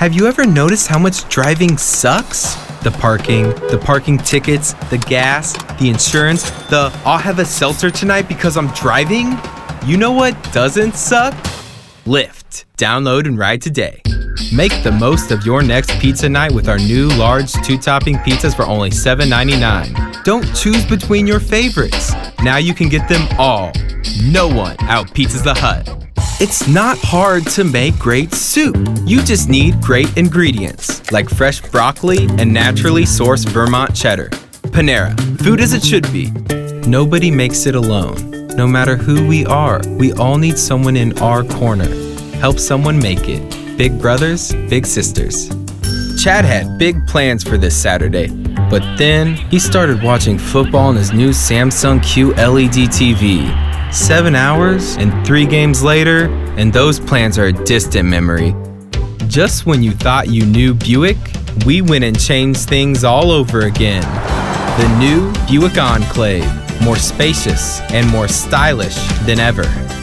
Have you ever noticed how much driving sucks? The parking tickets, the gas, the insurance, I'll have a seltzer tonight because I'm driving? You know what doesn't suck? Lyft. Download and ride today. Make the most of your next pizza night with our new large 2-topping pizzas for only $7.99. Don't choose between your favorites. Now you can get them all. No one out-pizzas the Hut. It's not hard to make great soup. You just need great ingredients, like fresh broccoli and naturally sourced Vermont cheddar. Panera, food as it should be. Nobody makes it alone. No matter who we are, we all need someone in our corner. Help someone make it. Big brothers, big sisters. Chad had big plans for this Saturday, but then he started watching football on his new Samsung QLED TV. 7 hours and 3 games later, and those plans are a distant memory. Just when you thought you knew Buick, we went and changed things all over again. The new Buick Enclave, more spacious and more stylish than ever.